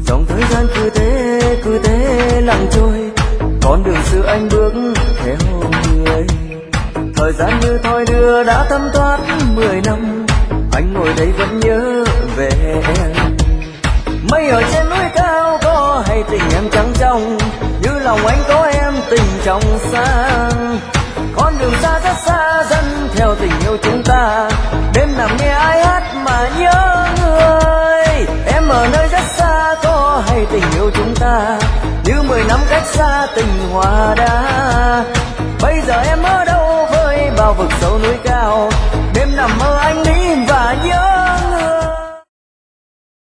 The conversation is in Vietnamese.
Dòng thời gian cứ thế lặng trôi, con đường xưa anh bước theo người. Thời gian như thoi đưa đã thấm thoát 10 năm, anh ngồi đây vẫn nhớ về em. Mây ở trên núi cao có hay tình em trắng trong, như lòng anh có em tình trong sáng. Con đường xa rất xa dẫn theo tình yêu chúng ta, đêm nằm nghe ai hát mà nhớ người. Em ở nơi rất xa có hay tình yêu chúng ta, như 10 năm cách xa tình hòa đá. Bây giờ em ở đâu với bao vực sâu núi cao, đêm nằm mơ